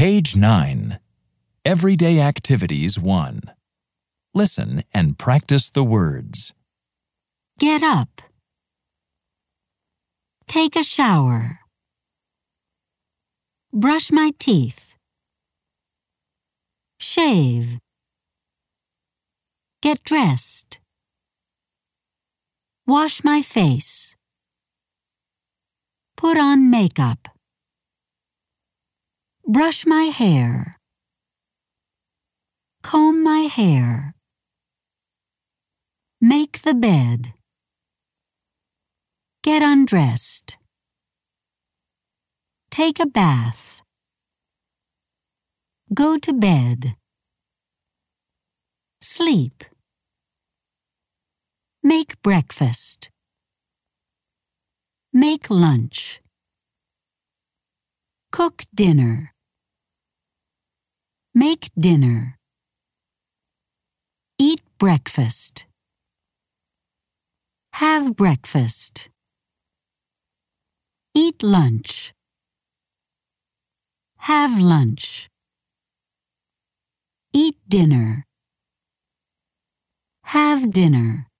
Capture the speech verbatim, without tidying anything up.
Page nine. Everyday Activities one. Listen and practice the words. Get up. Take a shower. Brush my teeth. Shave. Get dressed. Wash my face. Put on makeup. Brush my hair. Comb my hair. Make the bed. Get undressed. Take a bath. Go to bed. Sleep. Make breakfast. Make lunch. Cook dinner. Make dinner. Eat breakfast. Have breakfast. Eat lunch. Have lunch. Eat dinner. Have dinner.